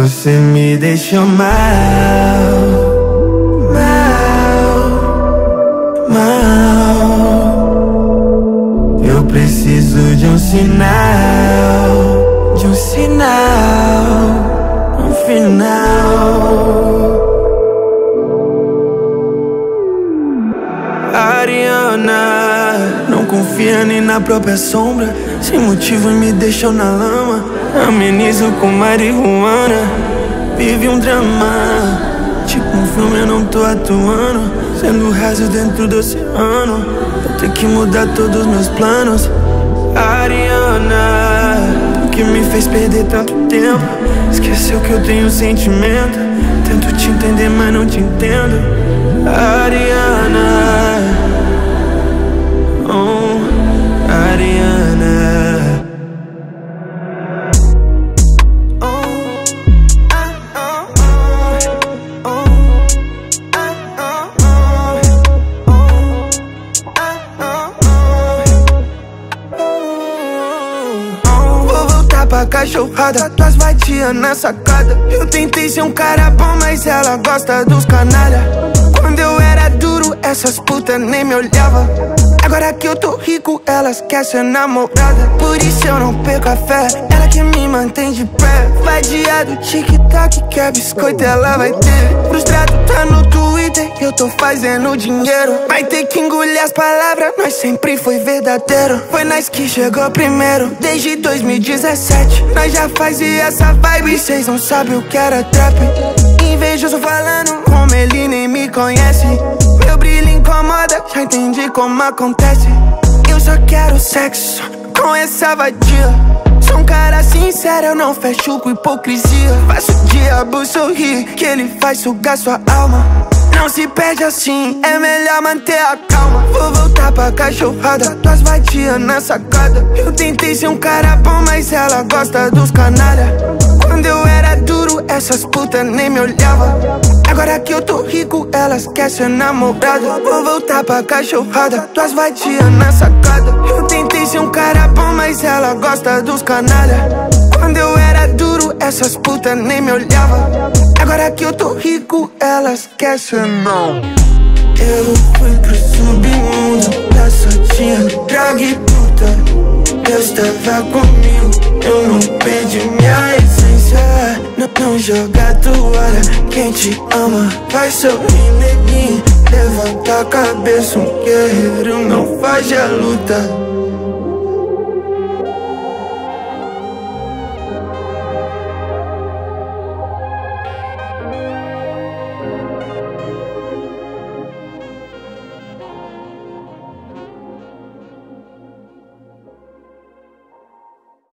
Você me deixou mal, mal, mal. Eu preciso de um sinal, um final. Ariana, não confia nem na própria sombra. Sem motivo me deixou na lama. Amenizo com marihuana. Vive um drama, tipo um filme, eu não tô atuando. Sendo raso dentro do oceano. Vou ter que mudar todos os meus planos. Ariana, o que me fez perder tanto tempo? Esqueceu que eu tenho sentimento. Tento te entender, mas não te entendo. Ariana, oh, Ariana. Vou voltar pra cachorrada, duas vadias na sacada. Eu tentei ser um cara bom, mas ela gosta dos canalha. Quando eu era duro, essas putas nem me olhavam. Agora que eu tô rico, elas querem ser namorada. Por isso eu não perco a fé, ela que me mantém de pé. Vadia do tic-tac, quer biscoito, ela vai ter. Frustrado tá no Twitter, eu tô fazendo dinheiro. Vai ter que engolir as palavras, nós sempre foi verdadeiro. Foi nós que chegou primeiro, desde 2017. Nós já fazia essa vibe, cês não sabem o que era trap. Invejoso falando, como ele nem me conhece. Meu brilho incomoda, já entendi como acontece. Eu só quero sexo com essa vadia. Sou um cara sincero, eu não fecho com hipocrisia. Faço o diabo sorrir, que ele faz sugar sua alma. Não se perde assim, é melhor manter a calma. Vou voltar pra cachorrada, duas vadias na sacada. Eu tentei ser um cara bom, mas ela gosta dos canalha. Quando eu era duro, essas putas nem me olhavam. Agora que eu tô rico, elas querem ser namorada. Vou voltar pra cachorrada, duas vadias na sacada. Eu tentei ser um cara bom, mas ela gosta dos canalha. Quando eu era duro, essas putas nem me olhavam. Agora que eu tô rico, elas querem ser não. Eu fui pro submundo, lá só tinha droga e puta. Deus tava comigo, eu não perdi minha essência. Não joga toalha, quem te ama vai sorrir, neguinho. Levanta a cabeça, um guerreiro não faz a luta.